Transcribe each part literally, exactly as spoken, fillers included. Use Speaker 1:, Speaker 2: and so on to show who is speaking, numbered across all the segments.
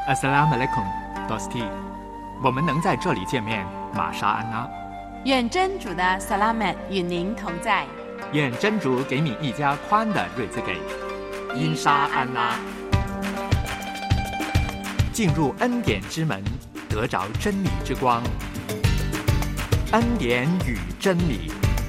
Speaker 1: Assalamu alaikum, Dosti。我们能在这里见面，玛莎安拉。
Speaker 2: 愿真主的萨拉曼与您同在。
Speaker 1: 愿真主给你一家宽的瑞兹给。因沙安拉。进入恩典之门，得着真理之光。恩典与真理。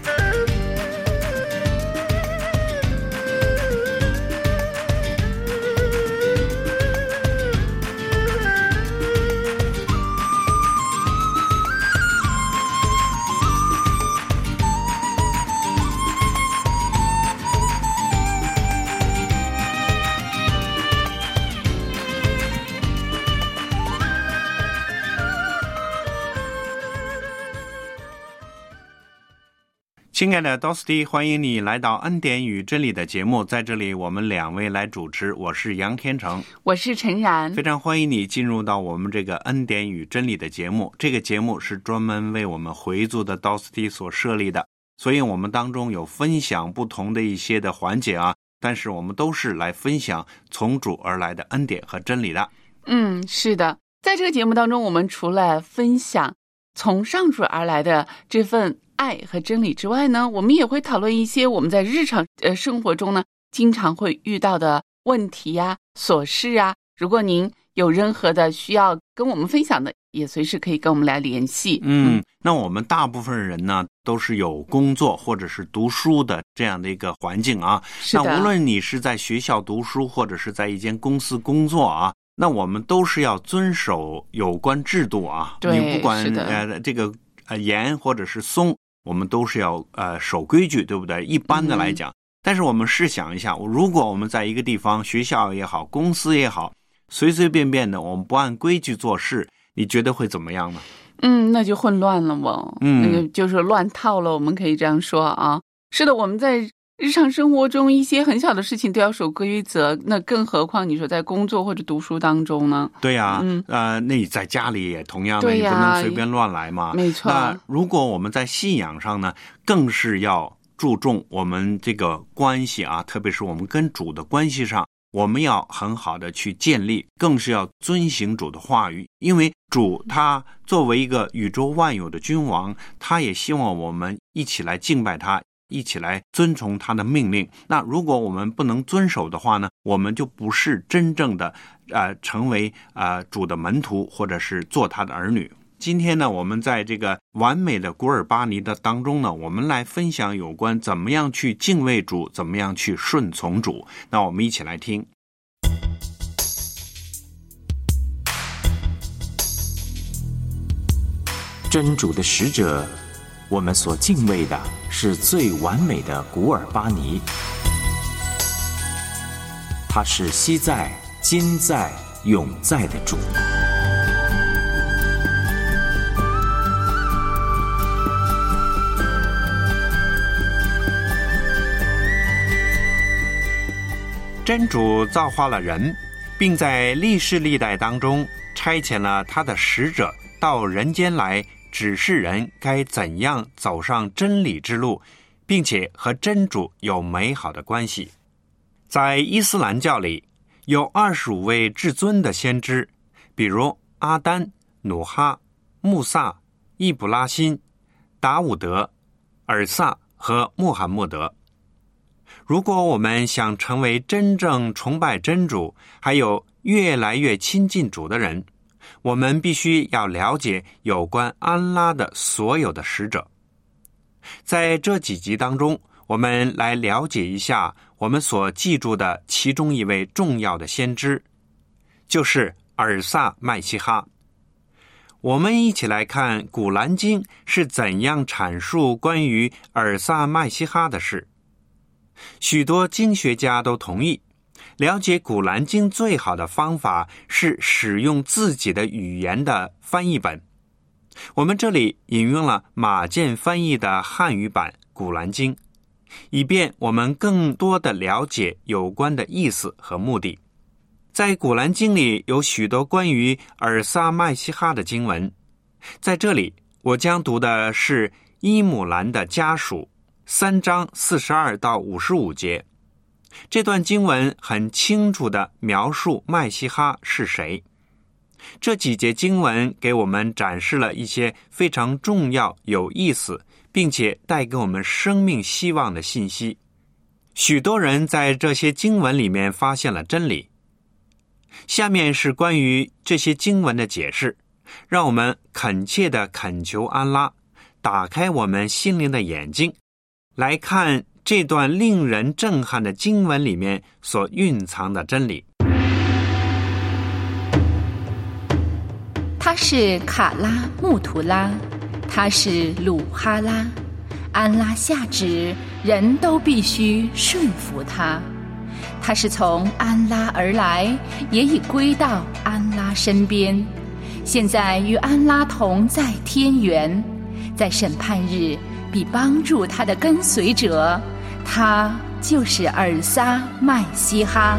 Speaker 3: 亲爱的 Dosti， 欢迎你来到恩典与真理的节目，在这里我们两位来主持，我是杨天成，
Speaker 2: 我是陈然，
Speaker 3: 非常欢迎你进入到我们这个恩典与真理的节目。这个节目是专门为我们回族的 Dosti 所设立的，所以我们当中有分享不同的一些的环节啊，但是我们都是来分享从主而来的恩典和真理的。
Speaker 2: 嗯，是的，在这个节目当中，我们除了分享从上主而来的这份爱和真理之外呢，我们也会讨论一些我们在日常呃生活中呢经常会遇到的问题呀、琐事啊。如果您有任何的需要跟我们分享的，也随时可以跟我们来联系。
Speaker 3: 嗯，那我们大部分人呢都是有工作或者是读书的这样的一个环境啊。
Speaker 2: 是的。
Speaker 3: 那无论你是在学校读书或者是在一间公司工作啊，那我们都是要遵守有关制度啊。
Speaker 2: 对，
Speaker 3: 你不管
Speaker 2: 是的
Speaker 3: 呃这个呃严或者是松，我们都是要呃守规矩，对不对？一般的来讲、嗯、但是我们试想一下，如果我们在一个地方，学校也好，公司也好，随随便便的我们不按规矩做事，你觉得会怎么样呢？
Speaker 2: 嗯，那就混乱了嘛。
Speaker 3: 嗯，
Speaker 2: 那个就是乱套了，我们可以这样说啊。是的，我们在日常生活中一些很小的事情都要守规则，那更何况你说在工作或者读书当中呢？
Speaker 3: 对呀、啊，
Speaker 2: 嗯，
Speaker 3: 呃，那你在家里也同样的，
Speaker 2: 对呀，
Speaker 3: 你不能随便乱来嘛。
Speaker 2: 没错。
Speaker 3: 那如果我们在信仰上呢，更是要注重我们这个关系啊，特别是我们跟主的关系上，我们要很好的去建立，更是要遵行主的话语，因为主他作为一个宇宙万有的君王，他也希望我们一起来敬拜他，一起来遵从他的命令。那如果我们不能遵守的话呢，我们就不是真正的呃成为呃主的门徒，或者是做他的儿女。今天呢，我们在这个完美的古尔巴尼的当中呢，我们来分享有关怎么样去敬畏主，怎么样去顺从主。那我们一起来听。
Speaker 4: 真主的使者，我们所敬畏的是最完美的古尔巴尼，他是昔在、今在、永在的主。
Speaker 3: 真主造化了人，并在历世历代当中差遣了他的使者到人间来，指示人该怎样走上真理之路，并且和真主有美好的关系。在伊斯兰教里，有二十五位至尊的先知，比如阿丹、努哈、穆萨、易卜拉欣、达伍德、尔萨和穆罕默德。如果我们想成为真正崇拜真主，还有越来越亲近主的人，我们必须要了解有关安拉的所有的使者。在这几集当中，我们来了解一下我们所记住的其中一位重要的先知，就是尔萨麦西哈。我们一起来看古兰经是怎样阐述关于尔萨麦西哈的事。许多经学家都同意，了解古兰经最好的方法是使用自己的语言的翻译本。我们这里引用了马建翻译的汉语版古兰经，以便我们更多的了解有关的意思和目的。在古兰经里有许多关于尔萨麦西哈的经文，在这里我将读的是伊姆兰的家属三章四十二到五十五节。这段经文很清楚地描述麦西哈是谁。 这几节经文给我们展示了一些非常重要、有意思，并且带给我们生命希望的信息。许多人在这些经文里面发现了真理。下面是关于这些经文的解释，让我们恳切地恳求安拉打开我们心灵的眼睛，来看这段令人震撼的经文里面所蕴藏的真理。
Speaker 5: 他是卡拉木图拉，他是鲁哈拉，安拉下旨，人都必须顺服他。他是从安拉而来，也已归到安拉身边，现在与安拉同在天园，在审判日必帮助他的跟随者，他就是尔撒麦西哈。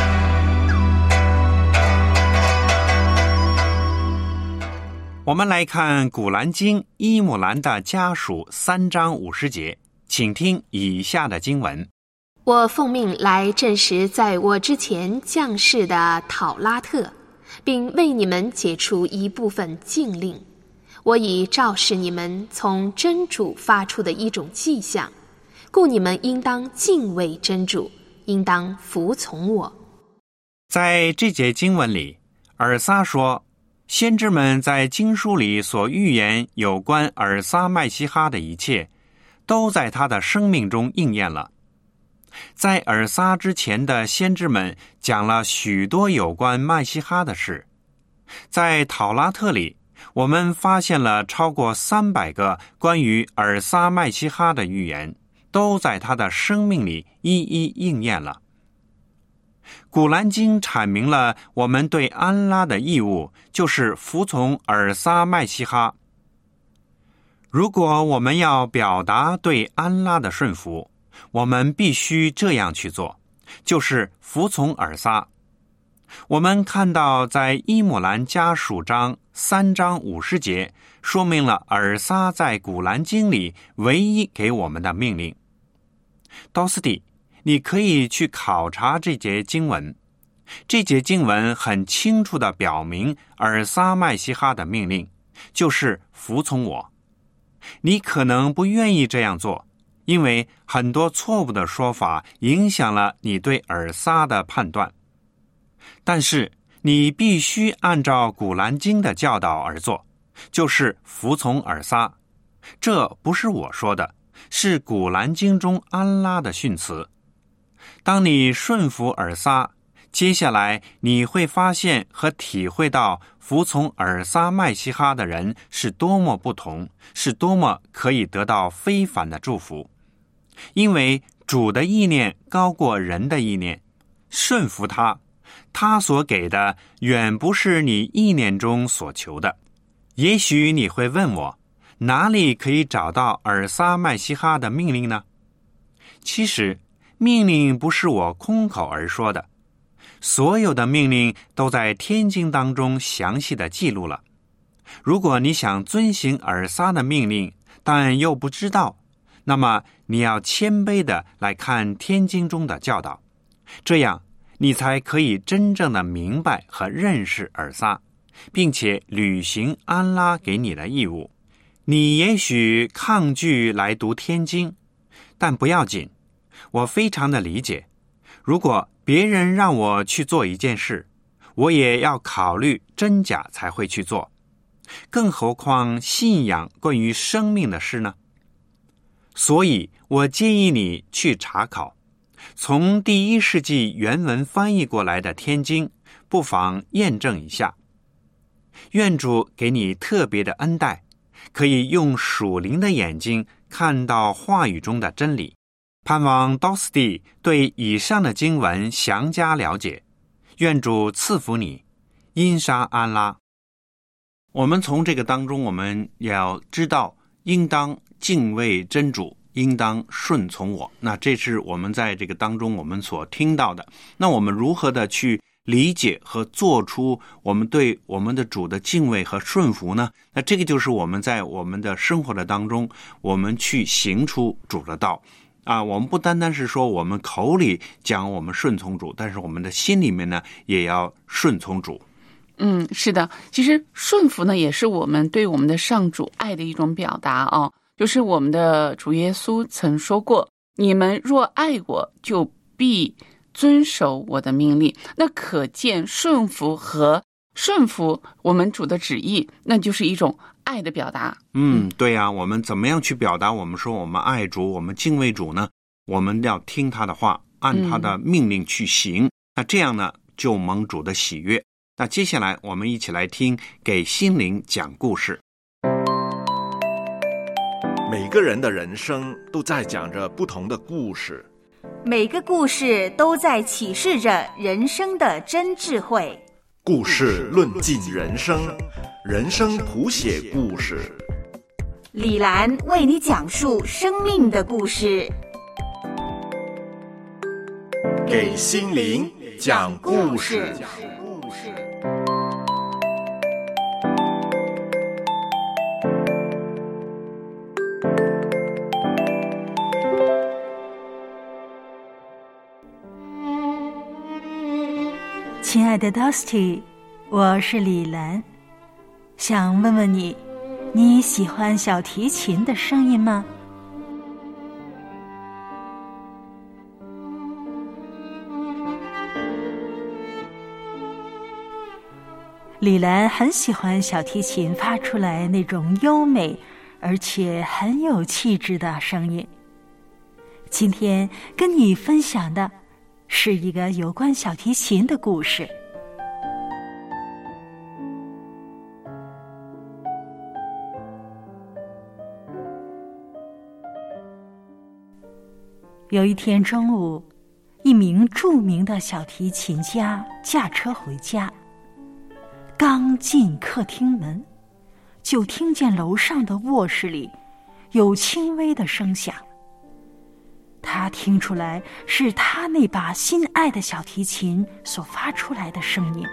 Speaker 3: 我们来看古兰经伊姆兰的家属三章五十节，请听以下的经文：
Speaker 6: 我奉命来证实在我之前降世的讨拉特，并为你们解除一部分禁令。我已昭示你们从真主发出的一种迹象，故你们应当敬畏真主，应当服从我。
Speaker 3: 在这节经文里，尔撒说，先知们在经书里所预言有关尔撒麦西哈的一切，都在他的生命中应验了。在尔撒之前的先知们讲了许多有关麦西哈的事。在讨拉特里，我们发现了超过三百个关于尔撒麦西哈的预言，都在他的生命里一一应验了。古兰经阐明了我们对安拉的义务，就是服从尔撒麦西哈。如果我们要表达对安拉的顺服，我们必须这样去做，就是服从尔撒。我们看到在伊姆兰家属章三章五十节说明了尔撒在古兰经里唯一给我们的命令。刀斯蒂，你可以去考察这节经文，这节经文很清楚地表明尔撒麦西哈的命令就是服从我。你可能不愿意这样做，因为很多错误的说法影响了你对尔撒的判断，但是你必须按照古兰经的教导而做，就是服从尔撒。这不是我说的，是古兰经中安拉的训词。当你顺服尔撒，接下来你会发现和体会到服从尔撒麦西哈的人是多么不同，是多么可以得到非凡的祝福。因为主的意念高过人的意念，顺服他，他所给的远不是你意念中所求的。也许你会问我，哪里可以找到尔撒麦西哈的命令呢？其实命令不是我空口而说的，所有的命令都在天经当中详细的记录了。如果你想遵行尔撒的命令，但又不知道，那么你要谦卑的来看天经中的教导，这样你才可以真正的明白和认识尔撒，并且履行安拉给你的义务。你也许抗拒来读天经，但不要紧，我非常的理解。如果别人让我去做一件事，我也要考虑真假才会去做，更何况信仰关于生命的事呢？所以我建议你去查考，从第一世纪原文翻译过来的天经，不妨验证一下。愿主给你特别的恩待，可以用属灵的眼睛看到话语中的真理。盼望刀斯蒂对以上的经文详加了解，愿主赐福你，因沙安拉。我们从这个当中，我们也要知道应当敬畏真主，应当顺从我。那这是我们在这个当中我们所听到的。那我们如何的去理解和做出我们对我们的主的敬畏和顺服呢？那这个就是我们在我们的生活的当中，我们去行出主的道啊。我们不单单是说我们口里讲我们顺从主，但是我们的心里面呢也要顺从主。
Speaker 2: 嗯，是的，其实顺服呢，也是我们对我们的上主爱的一种表达啊。就是我们的主耶稣曾说过，你们若爱我，就必遵守我的命令。那可见顺服和顺服我们主的旨意，那就是一种爱的表达。
Speaker 3: 嗯，对啊，我们怎么样去表达我们说我们爱主，我们敬畏主呢？我们要听他的话，按他的命令去行，嗯、那这样呢，就蒙主的喜悦。那接下来我们一起来听给心灵讲故事。
Speaker 7: 每个人的人生都在讲着不同的故事，
Speaker 8: 每个故事都在启示着人生的真智慧。
Speaker 7: 故事论尽人生，人生谱写故事。
Speaker 8: 李兰为你讲述生命的故事，
Speaker 7: 给心灵讲故事。
Speaker 9: 亲爱的 Dusty， 我是李兰，想问问你，你喜欢小提琴的声音吗？李兰很喜欢小提琴发出来那种优美而且很有气质的声音。今天跟你分享的是一个有关小提琴的故事。有一天中午，一名著名的小提琴家驾车回家，刚进客厅门，就听见楼上的卧室里有轻微的声响。他听出来是他那把心爱的小提琴所发出来的声音。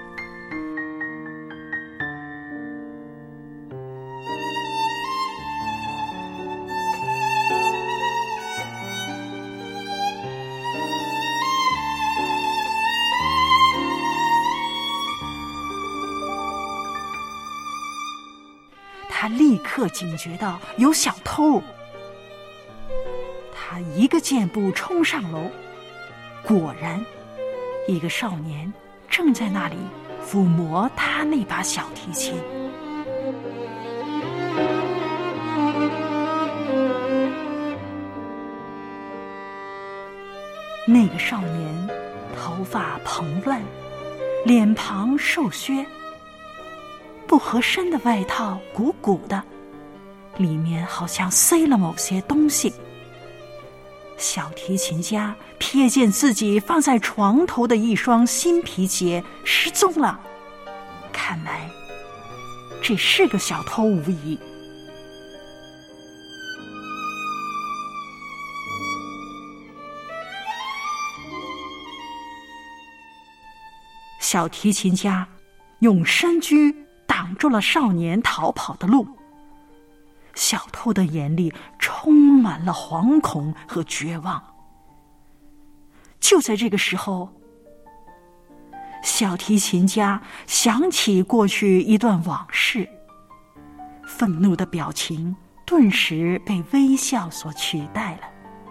Speaker 9: 他立刻警觉到有小偷。他一个箭步冲上楼，果然，一个少年正在那里抚摸他那把小提琴。那个少年头发蓬乱，脸庞瘦削，不合身的外套鼓鼓的，里面好像塞了某些东西。小提琴家瞥见自己放在床头的一双新皮鞋失踪了，看来这是个小偷无疑。小提琴家用身躯挡住了少年逃跑的路，小偷的眼里充满了惶恐和绝望。就在这个时候，小提琴家想起过去一段往事，愤怒的表情顿时被微笑所取代了。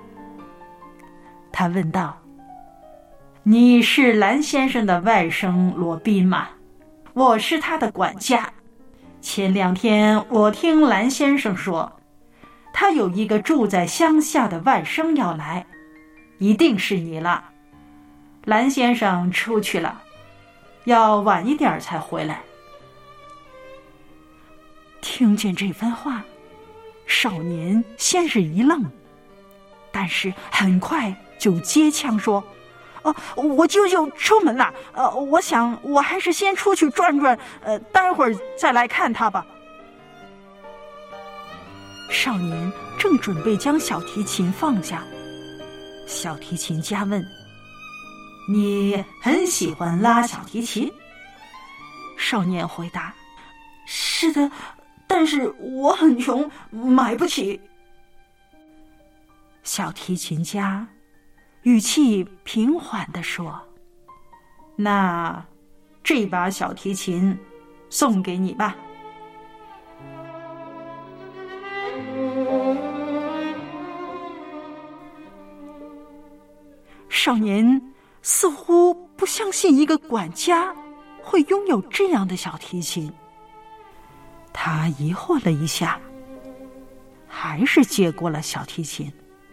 Speaker 9: 他问道：“你是蓝先生的外甥罗宾吗？我是他的管家。前两天我听蓝先生说，他有一个住在乡下的外甥要来，一定是你了。蓝先生出去了，要晚一点才回来。”听见这番话，少年先是一愣，但是很快就接腔说：“哦，我舅舅出门了，呃，我想我还是先出去转转，呃，待会儿再来看他吧。”少年正准备将小提琴放下，小提琴家问：“你很喜欢拉小提琴？”少年回答：“是的，但是我很穷，买不起。”小提琴家语气平缓地说：“那这把小提琴送给你吧。少年似乎不相信一个管家会拥有这样的小提琴，他疑惑了一下，还是接过了小提琴。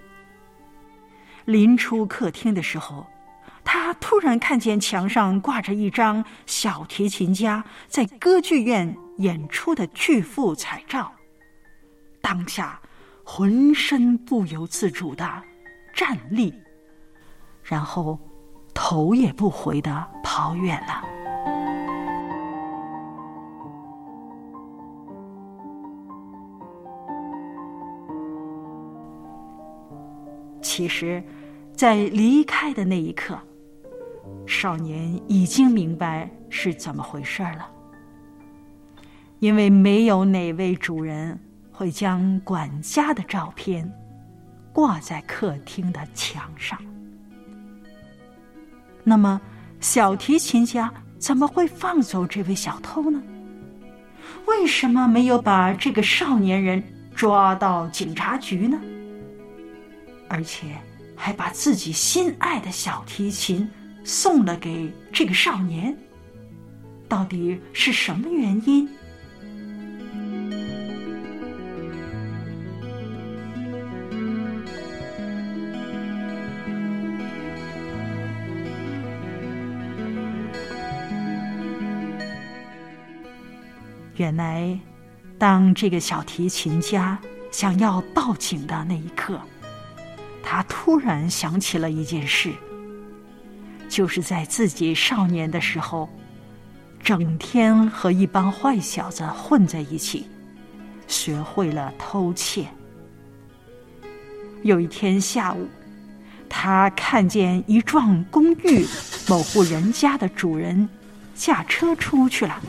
Speaker 9: 临出客厅的时候，他突然看见墙上挂着一张小提琴家在歌剧院演出的巨幅彩照，当下浑身不由自主地站立，然后头也不回地跑远了。其实，在离开的那一刻，少年已经明白是怎么回事了。因为没有哪位主人会将管家的照片挂在客厅的墙上。那么，小提琴家怎么会放走这位小偷呢？为什么没有把这个少年人抓到警察局呢？而且还把自己心爱的小提琴送了给这个少年，到底是什么原因？原来，当这个小提琴家想要报警的那一刻，他突然想起了一件事，就是在自己少年的时候，整天和一帮坏小子混在一起，学会了偷窃。有一天下午，他看见一幢公寓某户人家的主人驾车出去了，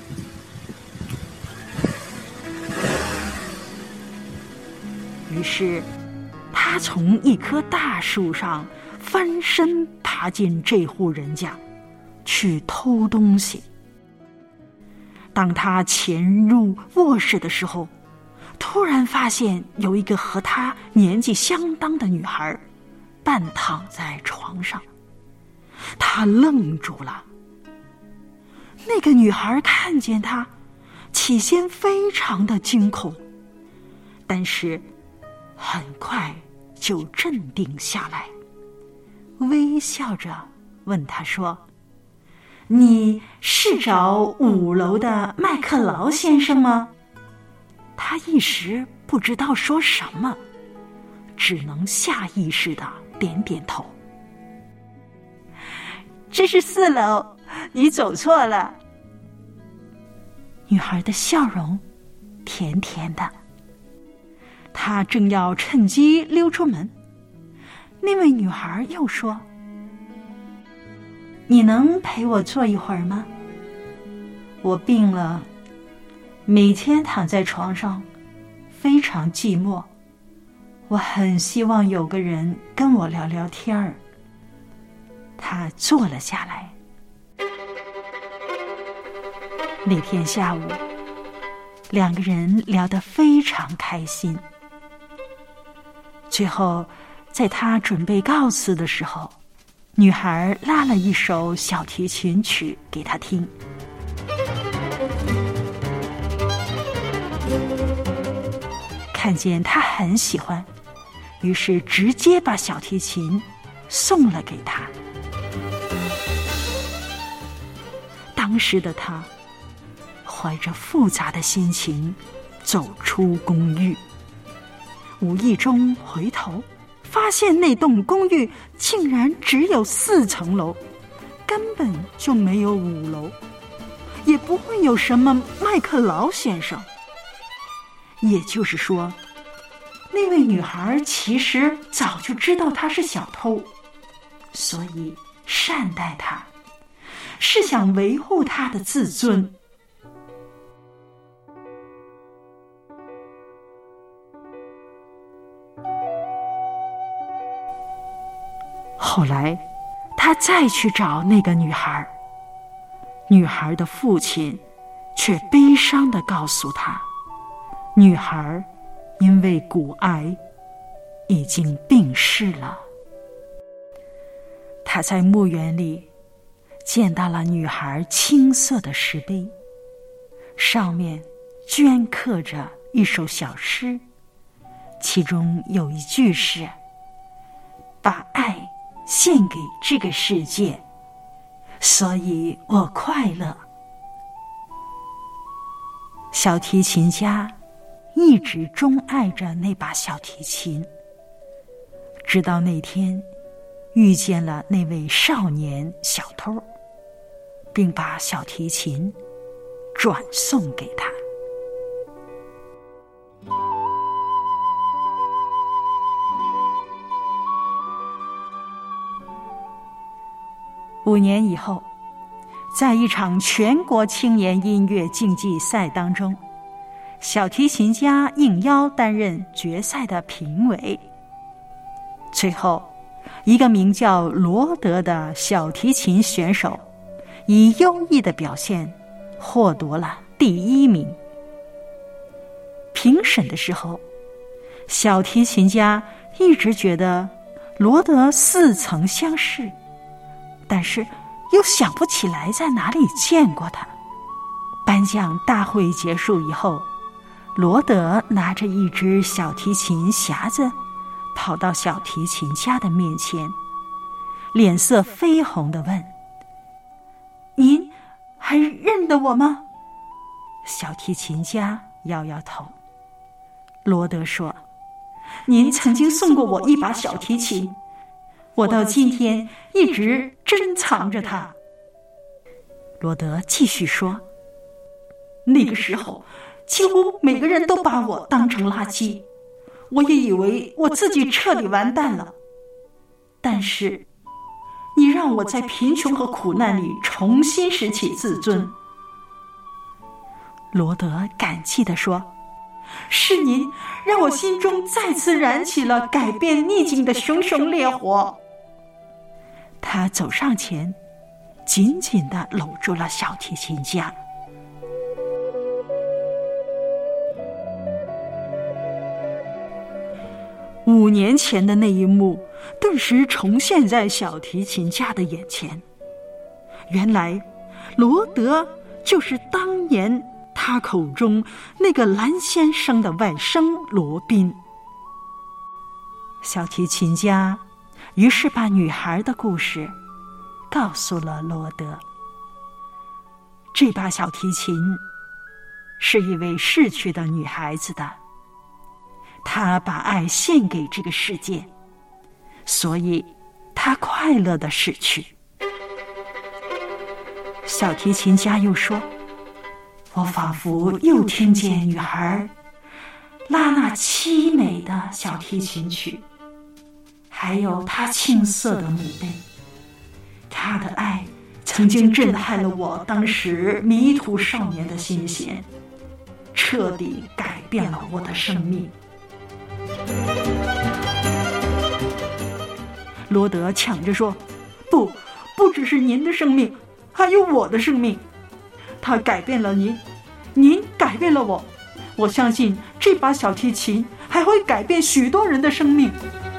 Speaker 9: 于是他从一棵大树上翻身爬进这户人家，去偷东西。当他潜入卧室的时候，突然发现有一个和他年纪相当的女孩半躺在床上，他愣住了。那个女孩看见他，起先非常的惊恐，但是很快就镇定下来，微笑着问他说：“你是找五楼的麦克劳先生吗？”他一时不知道说什么，只能下意识地点点头。这是四楼，你走错了。女孩的笑容甜甜的，她正要趁机溜出门，那位女孩又说：“你能陪我坐一会儿吗？我病了，每天躺在床上，非常寂寞，我很希望有个人跟我聊聊天儿。”他坐了下来。那天下午，两个人聊得非常开心。最后，在他准备告辞的时候，女孩拉了一首小提琴曲给他听。看见他很喜欢，于是直接把小提琴送了给他。当时的他怀着复杂的心情走出公寓，无意中回头发现那栋公寓竟然只有四层楼，根本就没有五楼，也不会有什么麦克劳先生。也就是说，那位女孩其实早就知道他是小偷，所以善待他，是想维护他的自尊。后来，他再去找那个女孩， 女孩的父亲却悲伤地告诉她，女孩因为骨癌已经病逝了。他在墓园里见到了女孩青色的石碑，上面镌刻着一首小诗，其中有一句是：把爱献给这个世界，所以我快乐。小提琴家一直钟爱着那把小提琴，直到那天遇见了那位少年小偷，并把小提琴转送给他。五年以后，在一场全国青年音乐竞技赛当中，小提琴家应邀担任决赛的评委。最后，一个名叫罗德的小提琴选手以优异的表现获夺了第一名。评审的时候，小提琴家一直觉得罗德似曾相识，但是又想不起来在哪里见过他。颁奖大会结束以后，罗德拿着一只小提琴匣子跑到小提琴家的面前，脸色绯红地问：您还认得我吗？小提琴家摇摇头。罗德说：您曾经送过我一把小提琴，我到今天一直珍藏着它。罗德继续说：那个时候几乎每个人都把我当成垃圾，我也以为我自己彻底完蛋了。但是你让我在贫穷和苦难里重新拾起自尊。罗德感激地说：是您让我心中再次燃起了改变逆境的熊熊烈火。他走上前，紧紧地搂住了小提琴家。五年前的那一幕顿时重现在小提琴家的眼前。原来罗德就是当年他口中那个蓝先生的外甥罗宾。小提琴家于是把女孩的故事告诉了罗德。这把小提琴是一位逝去的女孩子的，她把爱献给这个世界，所以她快乐地逝去。小提琴家又说：我仿佛又听见女孩拉那凄美的小提琴曲，还有她青涩的墓碑。她的爱曾经震撼了我当时迷途少年的心弦，彻底改变了我的生命。罗德抢着说：不，不只是您的生命，还有我的生命。它改变了您，您改变了我，我相信这把小提琴还会改变许多人的生命。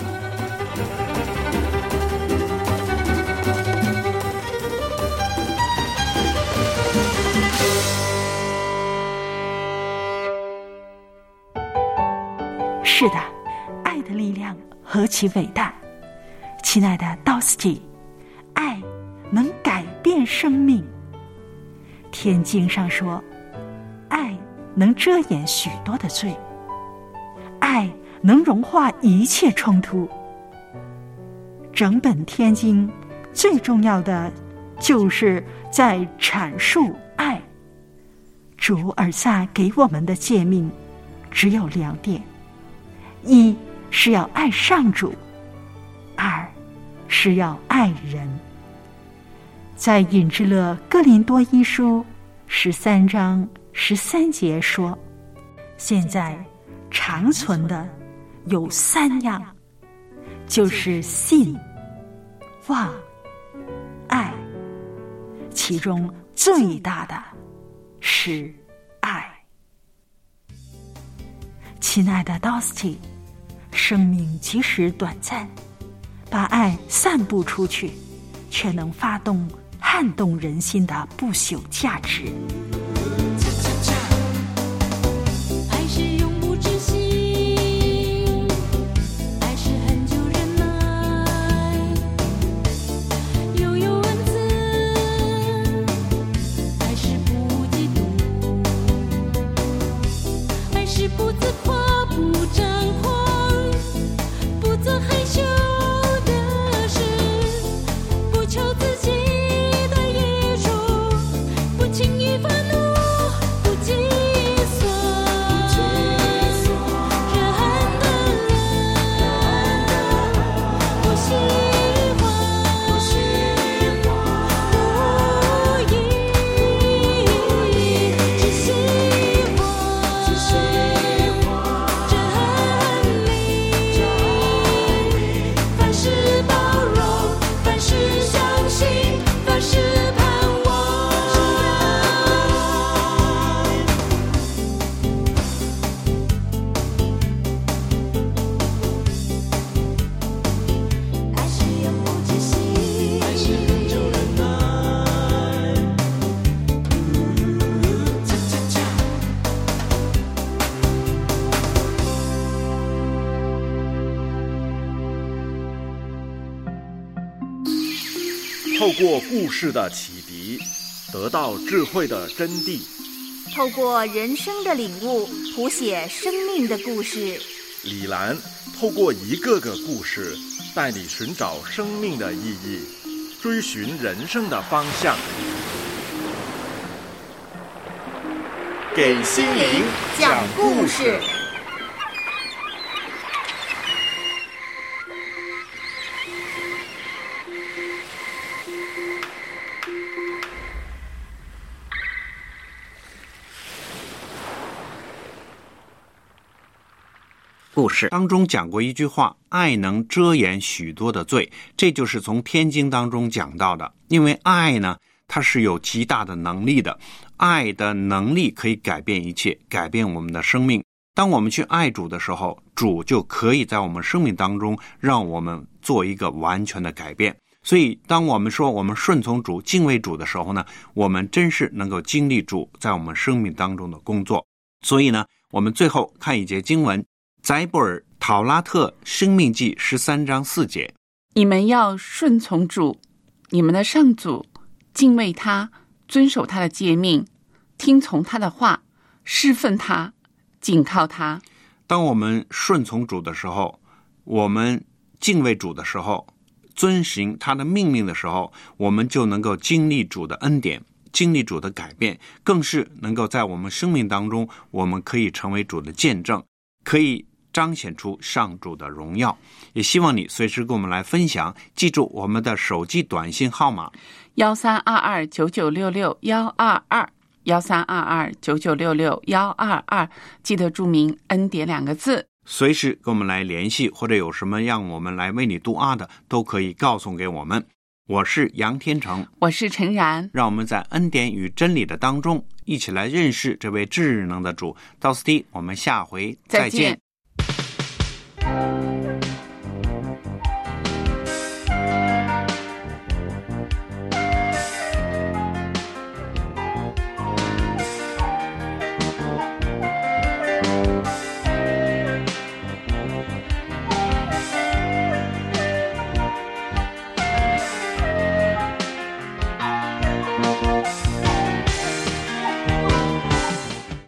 Speaker 9: 是的，爱的力量何其伟大！亲爱的道斯基，爱能改变生命。天经上说，爱能遮掩许多的罪，爱能融化一切冲突。整本天经最重要的就是在阐述爱。主尔撒给我们的诫命只有两点：一是要爱上主，二是要爱人。在引致了哥林多一书十三章十三节说，现在长存的有三样，就是信、望、爱。 其中最大的是爱。亲爱的 Dusty， 生命即使短暂，把爱散布出去，却能发动撼动人心的不朽价值。
Speaker 10: 爱是永不止息，爱是恒久忍耐，悠悠文字，爱是不嫉妒，爱是不自夸，不张狂，不做害羞的事，不求自己的益处，不轻易发怒，不计算热恨的人，不喜欢不义，只喜欢真理，凡事包容，凡事相信，凡事盼望。爱是永不止息，爱是恒久忍耐。恰恰恰。
Speaker 7: 透过故事的启迪，得到智慧的真谛。
Speaker 8: 透过人生的领悟，谱写生命的故事。
Speaker 7: 李兰透过一个个故事，带你寻找生命的意义，追寻人生的方向。给心灵讲故事。
Speaker 3: 故事当中讲过一句话，爱能遮掩许多的罪，这就是从天经当中讲到的。因为爱呢，它是有极大的能力的，爱的能力可以改变一切，改变我们的生命。当我们去爱主的时候，主就可以在我们生命当中让我们做一个完全的改变。所以当我们说我们顺从主、敬畏主的时候呢，我们真是能够经历主在我们生命当中的工作。所以呢，我们最后看一节经文，载布尔讨拉特生命记十三章四节，
Speaker 2: 你们要顺从主，你们的上主，敬畏他，遵守他的诫命，听从他的话，侍奉他，紧靠他。
Speaker 3: 当我们顺从主的时候，我们敬畏主的时候，遵行他的命令的时候，我们就能够经历主的恩典，经历主的改变，更是能够在我们生命当中，我们可以成为主的见证，可以彰显出上主的荣耀。也希望你随时跟我们来分享，记住我们的手机短信号码
Speaker 2: 幺三二二九九六六幺二二幺三二二九九六六幺二二，记得注明恩典两个字，
Speaker 3: 随时跟我们来联系，或者有什么让我们来为你读啊的，都可以告诉给我们。我是杨天成，
Speaker 2: 我是陈然，
Speaker 3: 让我们在恩典与真理的当中一起来认识这位至能的主。到此地，我们下回再见。
Speaker 2: 再见。